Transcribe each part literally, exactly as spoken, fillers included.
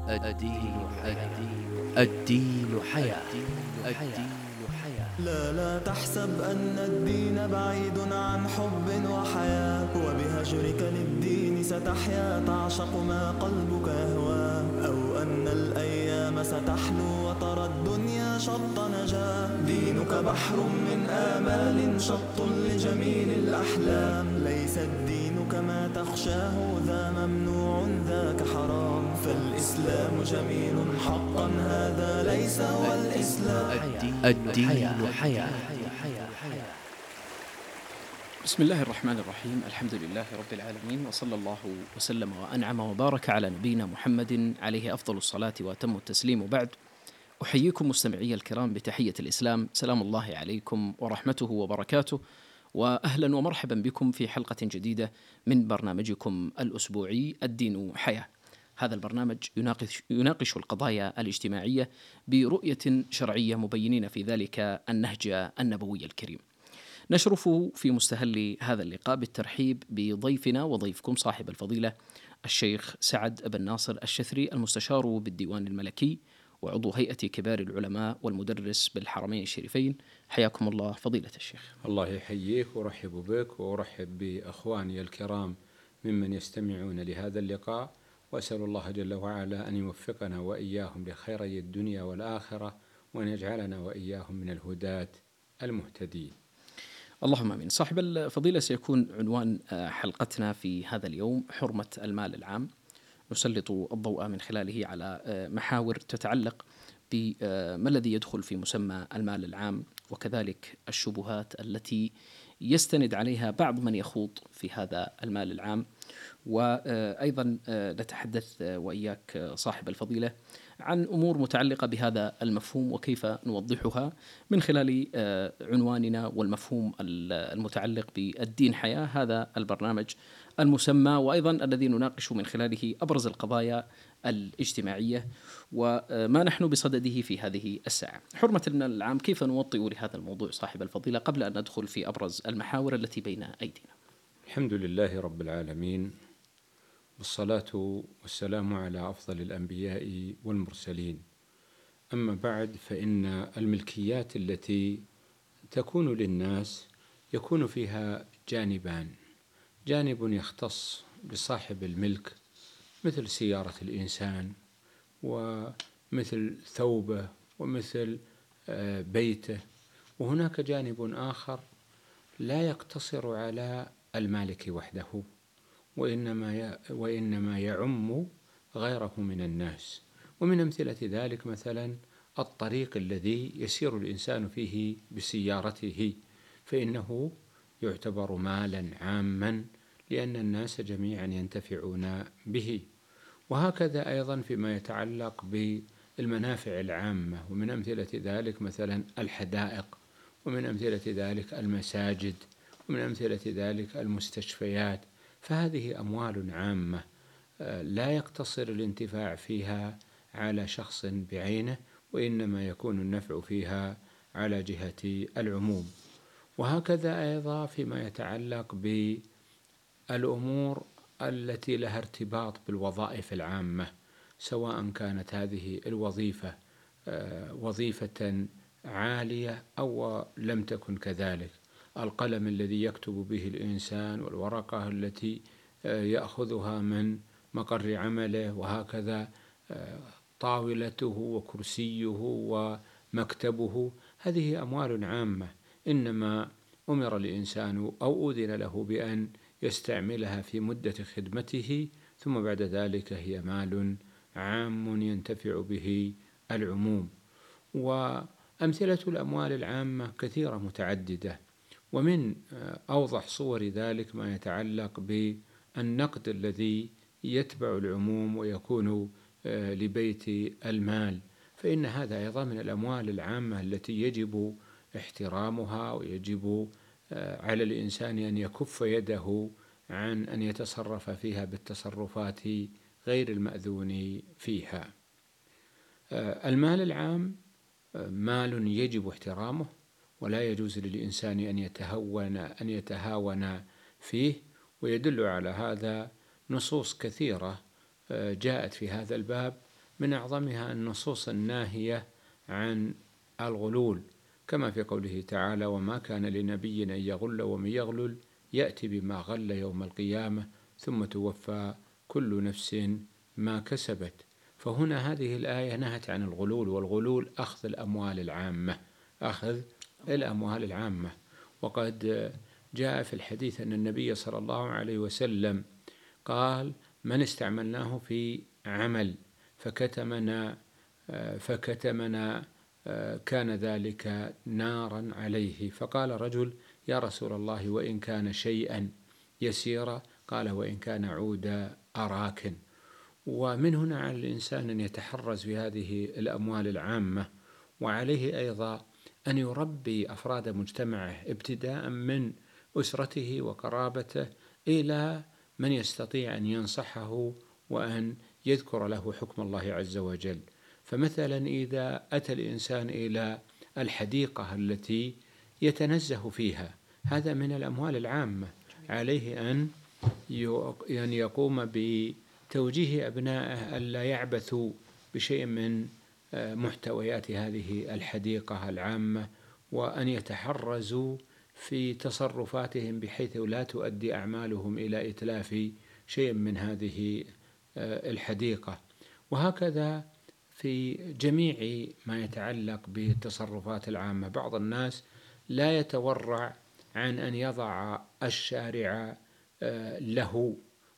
الدين حياة. الدين حياة. الدين حياة. لا لا تحسب أن الدين بعيد عن حب وحياة، وبهجرك للدين ستحيا تعشق ما قلبك يهوى، أو أن الأيام ستحلو وترى الدنيا شط نجاة. دينك بحر من آمال شط لجميل الأحلام، ليس الدين كما تخشاه ذا ممنوع ذاك حرام، فالإسلام جميل حقا هذا ليس هو الإسلام. الدين حياة. بسم الله الرحمن الرحيم. الحمد لله رب العالمين، وصلى الله وسلم وأنعم وبارك على نبينا محمد عليه أفضل الصلاة وأتم التسليم. وبعد، أحييكم مستمعي الكرام بتحية الإسلام، سلام الله عليكم ورحمته وبركاته، وأهلا ومرحبا بكم في حلقة جديدة من برنامجكم الأسبوعي الدين حياة. هذا البرنامج يناقش, يناقش القضايا الاجتماعية برؤية شرعية، مبينين في ذلك النهج النبوي الكريم. نشرف في مستهل هذا اللقاء بالترحيب بضيفنا وضيفكم صاحب الفضيلة الشيخ سعد بن ناصر الشثري، المستشار بالديوان الملكي وعضو هيئة كبار العلماء والمدرس بالحرمين الشريفين. حياكم الله فضيلة الشيخ. الله يحييك ورحب بك، وأرحب بأخواني الكرام ممن يستمعون لهذا اللقاء، وأسأل الله جل وعلا أن يوفقنا وإياهم لخيري الدنيا والآخرة، وأن يجعلنا وإياهم من الهداة المهتدين. اللهم آمين. صاحب الفضيلة، سيكون عنوان حلقتنا في هذا اليوم حرمة المال العام. نسلط الضوء من خلاله على محاور تتعلق بما الذي يدخل في مسمى المال العام، وكذلك الشبهات التي يستند عليها بعض من يخوض في هذا المال العام. وأيضا نتحدث وإياك صاحب الفضيلة عن أمور متعلقة بهذا المفهوم وكيف نوضحها من خلال عنواننا والمفهوم المتعلق بالدين حياة، هذا البرنامج المسمى، وأيضا الذي نناقش من خلاله أبرز القضايا الاجتماعية وما نحن بصدده في هذه الساعة. حرمة المال العام، كيف نوطئ لهذا الموضوع صاحب الفضيلة قبل أن ندخل في أبرز المحاور التي بين أيدينا؟ الحمد لله رب العالمين، والصلاة والسلام على أفضل الأنبياء والمرسلين. أما بعد، فإن الملكيات التي تكون للناس يكون فيها جانبان: جانب يختص بصاحب الملك مثل سيارة الإنسان، ومثل ثوبه، ومثل بيته، وهناك جانب آخر لا يقتصر على المالك وحده، وإنما وإنما يعم غيره من الناس. ومن أمثلة ذلك مثلا الطريق الذي يسير الإنسان فيه بسيارته، فإنه يعتبر مالا عاما لأن الناس جميعا ينتفعون به. وهكذا أيضا فيما يتعلق بالمنافع العامة، ومن أمثلة ذلك مثلا الحدائق، ومن أمثلة ذلك المساجد، ومن أمثلة ذلك المستشفيات. فهذه أموال عامة لا يقتصر الانتفاع فيها على شخص بعينه، وإنما يكون النفع فيها على جهة العموم. وهكذا أيضا فيما يتعلق بالأمور التي لها ارتباط بالوظائف العامة، سواء كانت هذه الوظيفة وظيفة عالية أو لم تكن كذلك. القلم الذي يكتب به الإنسان، والورقة التي يأخذها من مقر عمله، وهكذا طاولته وكرسيه ومكتبه. هذه أموال عامة، إنما أمر الإنسان أو أذن له بأن يستعملها في مدة خدمته، ثم بعد ذلك هي مال عام ينتفع به العموم. وأمثلة الأموال العامة كثيرة متعددة، ومن أوضح صور ذلك ما يتعلق بالنقد الذي يتبع العموم ويكون لبيت المال، فإن هذا أيضا من الأموال العامة التي يجب احترامها، ويجب على الإنسان أن يكف يده عن أن يتصرف فيها بالتصرفات غير المأذون فيها. المال العام مال يجب احترامه، ولا يجوز للإنسان أن يتهون أن يتهاون فيه. ويدل على هذا نصوص كثيرة جاءت في هذا الباب من أعظمها النصوص الناهية عن الغلول، كما في قوله تعالى: وما كان لنبي أن يغل ومن يغلل يأتي بما غل يوم القيامة ثم توفى كل نفس ما كسبت. فهنا هذه الآية نهت عن الغلول، والغلول أخذ الأموال العامة، أخذ الأموال العامة. وقد جاء في الحديث أن النبي صلى الله عليه وسلم قال: من استعملناه في عمل فكتمنا فكتمنا كان ذلك نارا عليه. فقال رجل: يا رسول الله وإن كان شيئا يسيرا؟ قال: وإن كان عود أراك. ومن هنا على الإنسان أن يتحرز في هذه الأموال العامة، وعليه أيضا أن يربي أفراد مجتمعه ابتداء من أسرته وقرابته إلى من يستطيع أن ينصحه وأن يذكر له حكم الله عز وجل. فمثلا إذا أتى الإنسان إلى الحديقة التي يتنزه فيها، هذا من الأموال العامة، عليه أن يقوم بتوجيه أبنائه ألا يعبثوا بشيء من محتويات هذه الحديقة العامة، وأن يتحرزوا في تصرفاتهم بحيث لا تؤدي أعمالهم إلى إتلاف شيء من هذه الحديقة. وهكذا في جميع ما يتعلق بالتصرفات العامة. بعض الناس لا يتورع عن أن يضع الشارع له،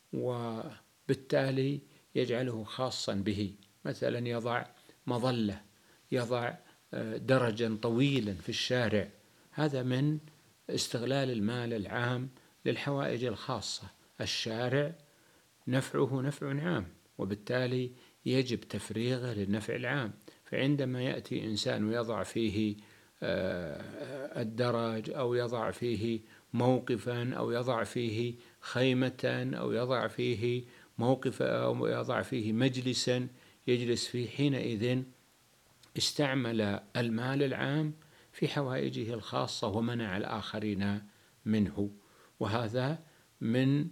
وبالتالي يجعله خاصا به، مثلا يضع مظلة، يضع درجا طويلا في الشارع. هذا من استغلال المال العام للحوائج الخاصة. الشارع نفعه نفع عام، وبالتالي يجب تفريغه للنفع العام. فعندما يأتي إنسان ويضع فيه الدرج أو يضع فيه موقفا أو يضع فيه خيمة أو يضع فيه موقفا أو يضع فيه مجلسا يجلس فيه، حينئذ استعمل المال العام في حوائجه الخاصة ومنع الآخرين منه. وهذا من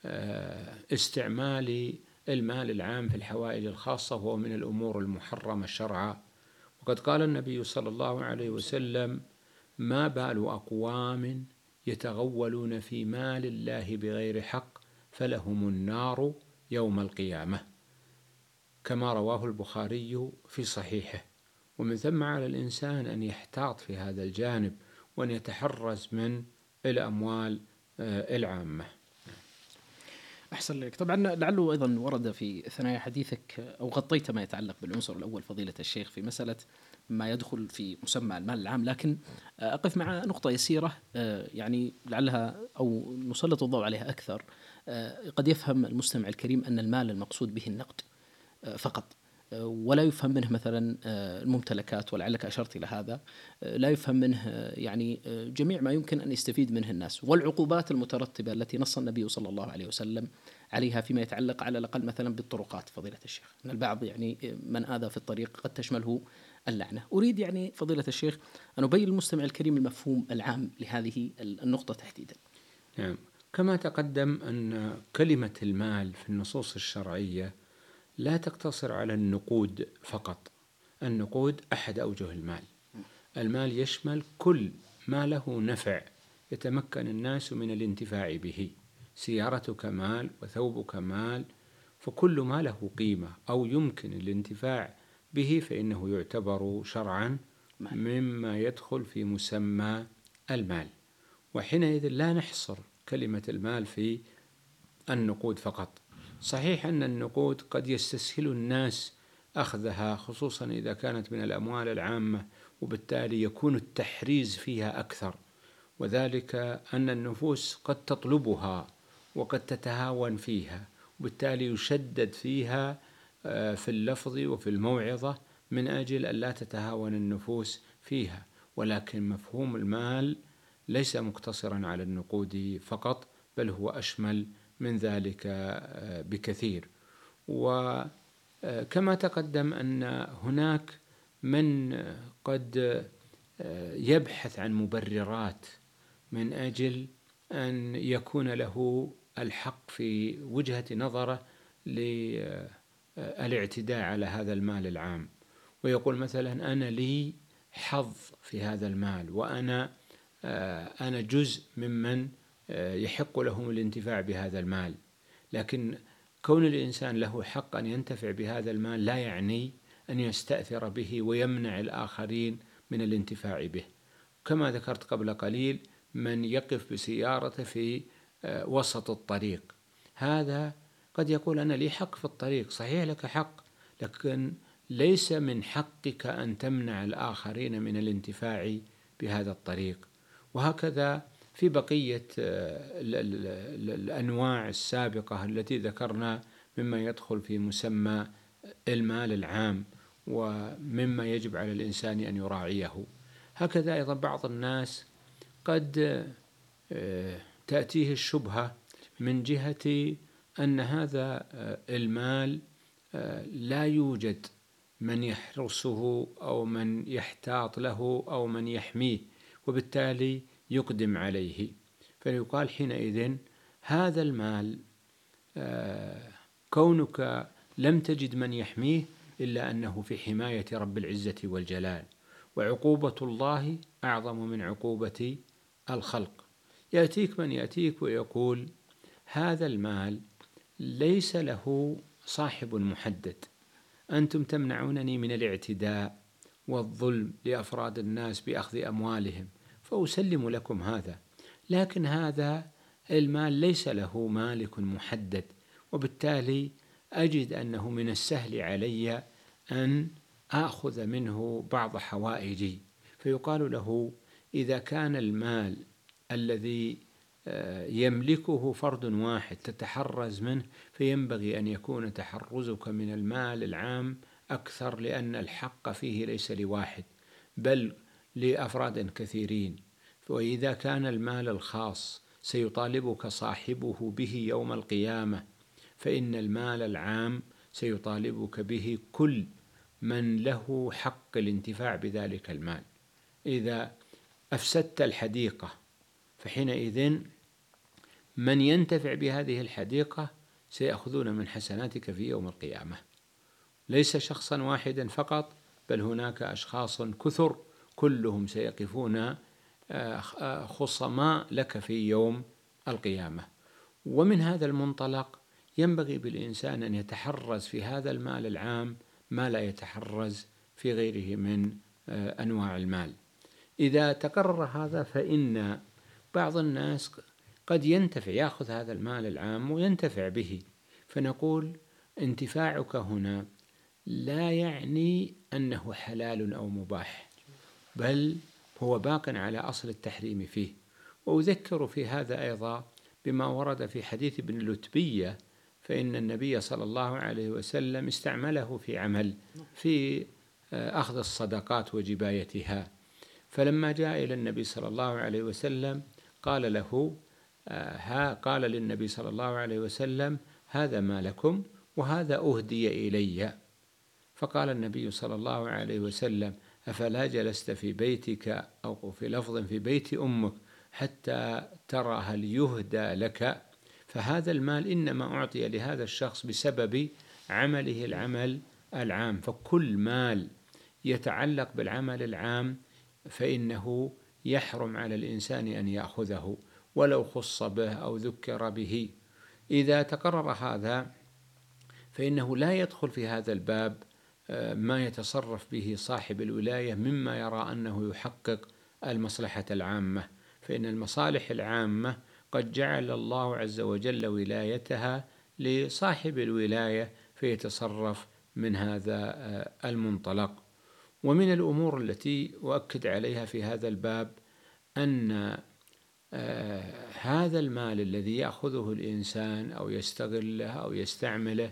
استعمال المال العام في الحوائج الخاصة، وهو من الأمور المحرمة شرعا. وقد قال النبي صلى الله عليه وسلم: ما بال أقوام يتغولون في مال الله بغير حق فلهم النار يوم القيامة، كما رواه البخاري في صحيحه. ومن ثم على الإنسان أن يحتاط في هذا الجانب وأن يتحرز من الأموال العامة. أحسن لك. طبعا لعله أيضا ورد في ثنايا حديثك أو غطيت ما يتعلق بالعنصر الأول فضيلة الشيخ في مسألة ما يدخل في مسمى المال العام، لكن أقف مع نقطة يسيرة يعني لعلها أو نسلط الضوء عليها أكثر. قد يفهم المستمع الكريم أن المال المقصود به النقد فقط، ولا يفهم منه مثلا الممتلكات، ولعلك أشرت إلى هذا، لا يفهم منه يعني جميع ما يمكن أن يستفيد منه الناس، والعقوبات المترتبة التي نص النبي صلى الله عليه وسلم عليها فيما يتعلق على الأقل مثلا بالطرقات. فضيلة الشيخ، أن البعض يعني من آذى في الطريق قد تشمله اللعنة. أريد يعني فضيلة الشيخ أن أبين للمستمع الكريم المفهوم العام لهذه النقطة تحديدا. نعم، كما تقدم أن كلمة المال في النصوص الشرعية لا تقتصر على النقود فقط. النقود أحد أوجه المال. المال يشمل كل ما له نفع يتمكن الناس من الانتفاع به. سيارتك مال وثوبك مال، فكل ما له قيمة أو يمكن الانتفاع به فإنه يعتبر شرعا مما يدخل في مسمى المال. وحينئذ لا نحصر كلمة المال في النقود فقط. صحيح أن النقود قد يستسهل الناس أخذها، خصوصا إذا كانت من الأموال العامة، وبالتالي يكون التحريز فيها أكثر، وذلك أن النفوس قد تطلبها وقد تتهاون فيها، وبالتالي يشدد فيها في اللفظ وفي الموعظة من أجل أن لا تتهاون النفوس فيها. ولكن مفهوم المال ليس مقتصرا على النقود فقط، بل هو أشمل من ذلك بكثير. وكما تقدم أن هناك من قد يبحث عن مبررات من أجل أن يكون له الحق في وجهة نظره الاعتداء على هذا المال العام، ويقول مثلا أنا لي حظ في هذا المال، وأنا أنا جزء ممن يحق لهم الانتفاع بهذا المال. لكن كون الإنسان له حق أن ينتفع بهذا المال لا يعني أن يستأثر به ويمنع الآخرين من الانتفاع به. كما ذكرت قبل قليل من يقف بسيارته في وسط الطريق، هذا قد يقول أنا لي حق في الطريق، صحيح لك حق، لكن ليس من حقك أن تمنع الآخرين من الانتفاع بهذا الطريق. وهكذا في بقية الأنواع السابقة التي ذكرنا مما يدخل في مسمى المال العام ومما يجب على الإنسان أن يراعيه. هكذا أيضا بعض الناس قد تأتيه الشبهة من جهة أن هذا المال لا يوجد من يحرسه أو من يحتاط له أو من يحميه، وبالتالي يقدم عليه، فيقال حينئذ هذا المال كونك لم تجد من يحميه إلا أنه في حماية رب العزة والجلال، وعقوبة الله أعظم من عقوبة الخلق. يأتيك من يأتيك ويقول هذا المال ليس له صاحب محدد، أنتم تمنعونني من الاعتداء والظلم لأفراد الناس بأخذ أموالهم، فأسلم لكم هذا، لكن هذا المال ليس له مالك محدد، وبالتالي أجد أنه من السهل علي أن آخذ منه بعض حوائجي. فيقال له إذا كان المال الذي يملكه فرد واحد تتحرز منه، فينبغي أن يكون تحرزك من المال العام أكثر، لأن الحق فيه ليس لواحد بل لأفراد كثيرين. وإذا كان المال الخاص سيطالبك صاحبه به يوم القيامة، فإن المال العام سيطالبك به كل من له حق الانتفاع بذلك المال. إذا أفسدت الحديقة فحينئذ من ينتفع بهذه الحديقة سيأخذون من حسناتك في يوم القيامة، ليس شخصا واحدا فقط، بل هناك أشخاص كثر كلهم سيقفون خصماء لك في يوم القيامة. ومن هذا المنطلق ينبغي بالإنسان أن يتحرز في هذا المال العام ما لا يتحرز في غيره من أنواع المال. إذا تقرر هذا فإن بعض الناس قد ينتفع، يأخذ هذا المال العام وينتفع به، فنقول انتفاعك هنا لا يعني أنه حلال أو مباح، بل هو باق على أصل التحريم فيه. وأذكر في هذا أيضا بما ورد في حديث ابن لتبية، فإن النبي صلى الله عليه وسلم استعمله في عمل في أخذ الصدقات وجبايتها، فلما جاء إلى النبي صلى الله عليه وسلم قال له ها قال للنبي صلى الله عليه وسلم هذا ما لكم وهذا أهدي إلي. فقال النبي صلى الله عليه وسلم أفلا جلست في بيتك أو في لفظ في بيت أمك حتى ترى هل يهدى لك؟ فهذا المال إنما أعطي لهذا الشخص بسبب عمله العمل العام، فكل مال يتعلق بالعمل العام فإنه يحرم على الإنسان أن يأخذه ولو خص به أو ذكر به. إذا تقرر هذا فإنه لا يدخل في هذا الباب ما يتصرف به صاحب الولاية مما يرى أنه يحقق المصلحة العامة، فإن المصالح العامة قد جعل الله عز وجل ولايتها لصاحب الولاية فيتصرف من هذا المنطلق. ومن الأمور التي أؤكد عليها في هذا الباب أن هذا المال الذي يأخذه الإنسان أو يستغله أو يستعمله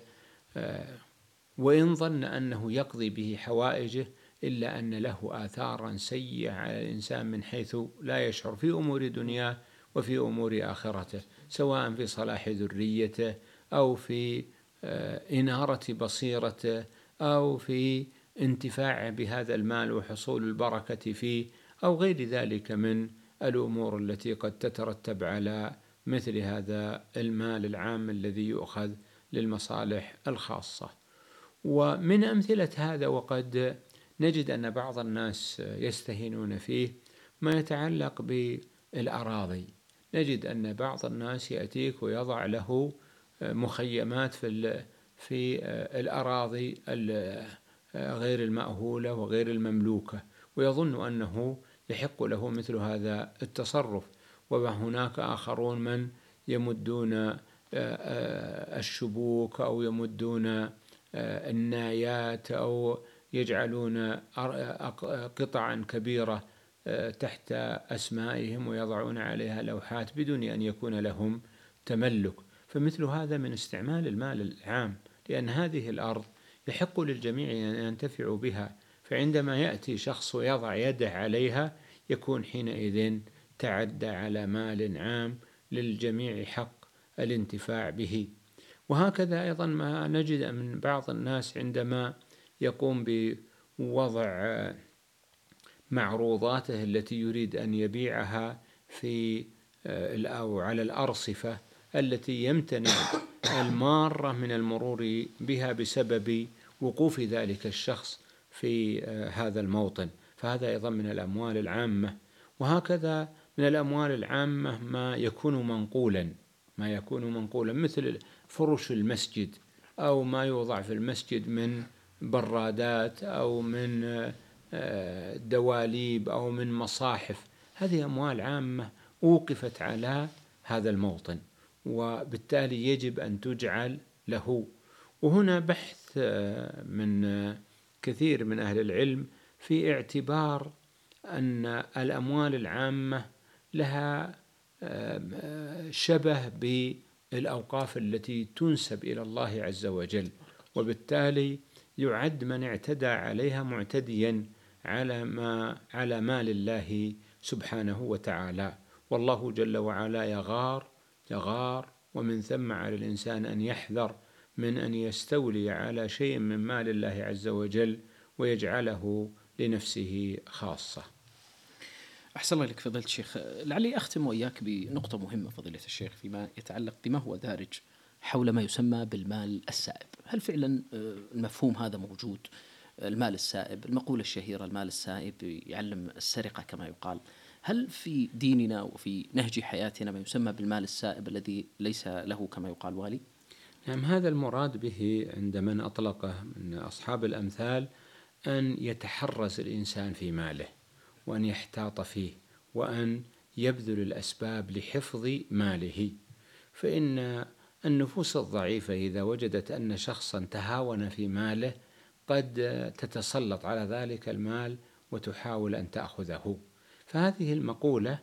وإن ظن أنه يقضي به حوائجه، إلا أن له آثارا سيئة على الإنسان من حيث لا يشعر في أمور دنياه وفي أمور آخرته، سواء في صلاح ذريته أو في إنارة بصيرته أو في انتفاع بهذا المال وحصول البركة فيه أو غير ذلك من الأمور التي قد تترتب على مثل هذا المال العام الذي يؤخذ للمصالح الخاصة. ومن أمثلة هذا وقد نجد أن بعض الناس يستهينون فيه ما يتعلق بالأراضي. نجد أن بعض الناس يأتيك ويضع له مخيمات في في الأراضي غير المأهولة وغير المملوكة، ويظن أنه يحق له مثل هذا التصرف. وهناك آخرون من يمدون الشبوك أو يمدون النايات أو يجعلون قطعا كبيرة تحت أسمائهم ويضعون عليها لوحات بدون أن يكون لهم تملك. فمثل هذا من استعمال المال العام، لأن هذه الأرض يحق للجميع أن ينتفعوا بها، فعندما يأتي شخص ويضع يده عليها يكون حينئذ تعدى على مال عام للجميع حق الانتفاع به. وهكذا أيضا ما نجد من بعض الناس عندما يقوم بوضع معروضاته التي يريد أن يبيعها في أو على الأرصفة التي يمتنع المارة من المرور بها بسبب وقوف ذلك الشخص في هذا الموطن، فهذا أيضا من الأموال العامة. وهكذا من الأموال العامة ما يكون منقولا ما يكون منقولا مثل فرش المسجد أو ما يوضع في المسجد من برادات أو من دواليب أو من مصاحف. هذه أموال عامة أوقفت على هذا الموطن، وبالتالي يجب أن تجعل له. وهنا بحث من كثير من أهل العلم في اعتبار أن الأموال العامة لها شبه بالأوقاف التي تنسب إلى الله عز وجل، وبالتالي يعد من اعتدى عليها معتديا على ما على مال الله سبحانه وتعالى. والله جل وعلا يغار يغار ومن ثم على الإنسان أن يحذر من أن يستولي على شيء من مال الله عز وجل ويجعله لنفسه خاصة. أحسن الله لك فضيلة الشيخ. لعلي أختم وإياك بنقطة مهمة فضيلة الشيخ فيما يتعلق بما هو دارج حول ما يسمى بالمال السائب. هل فعلا المفهوم هذا موجود؟ المال السائب، المقولة الشهيرة المال السائب يعلم السرقة كما يقال. هل في ديننا وفي نهج حياتنا ما يسمى بالمال السائب الذي ليس له كما يقال والي؟ نعم، هذا المراد به عند من أطلقه من أصحاب الأمثال أن يتحرز الإنسان في ماله وأن يحتاط فيه وأن يبذل الأسباب لحفظ ماله. فإن النفوس الضعيفة إذا وجدت أن شخصا تهاون في ماله قد تتسلط على ذلك المال وتحاول أن تأخذه. فهذه المقولة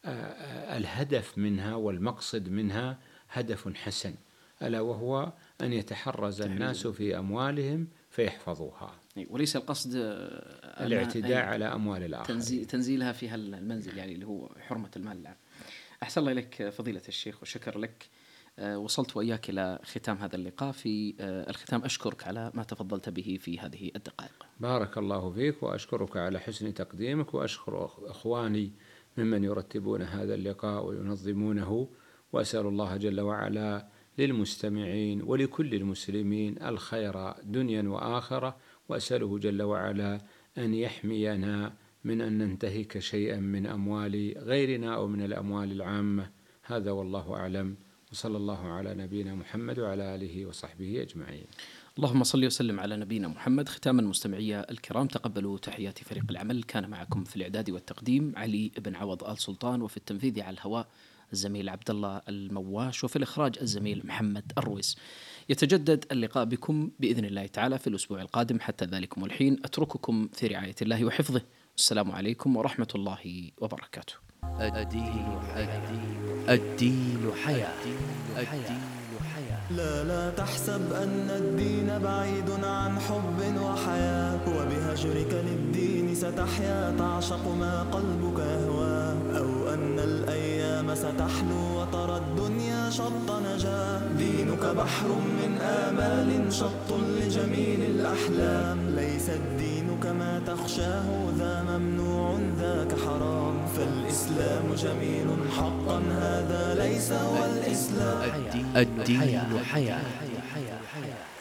الهدف منها والمقصد منها هدف حسن، ألا وهو أن يتحرز الناس في أموالهم فيحفظوها، وليس القصد الاعتداء على أموال الآخر، تنزيلها في المنزل يعني اللي هو حرمة المال العام. أحسن الله إليك فضيلة الشيخ وشكر لك. وصلت وإياك إلى ختام هذا اللقاء. في الختام أشكرك على ما تفضلت به في هذه الدقائق. بارك الله فيك، وأشكرك على حسن تقديمك، وأشكر أخواني ممن يرتبون هذا اللقاء وينظمونه، وأسأل الله جل وعلا للمستمعين ولكل المسلمين الخير دنيا وآخرة، وأسأله جل وعلا أن يحمينا من أن ننتهك شيئا من أموال غيرنا أو من الأموال العامة. هذا والله أعلم، وصلى الله على نبينا محمد وعلى آله وصحبه أجمعين. اللهم صل وسلم على نبينا محمد. ختاما مستمعي الكرام، تقبلوا تحيات فريق العمل. كان معكم في الإعداد والتقديم علي بن عوض آل سلطان، وفي التنفيذ على الهواء الزميل عبد الله المواش، وفي الإخراج الزميل محمد الرويس. يتجدد اللقاء بكم بإذن الله تعالى في الأسبوع القادم. حتى ذلكم الحين أترككم في رعاية الله وحفظه. السلام عليكم ورحمة الله وبركاته. الدين الدين الدين حياة الدين حياة. لا لا تحسب أن الدين بعيد عن حب وحياة، وبهجرك للدين ستحيا تعشق ما قلبك يهوى، أو أن الأيام ستحلو وترى الدنيا شط نجاة. دينك بحر من آمال شط لجميل الأحلام، ليس الدين كما تخشاه ذا ممنوع ذاك حرام، فالإسلام جميل حقا هذا ليس هو الإسلام. الدين حياة.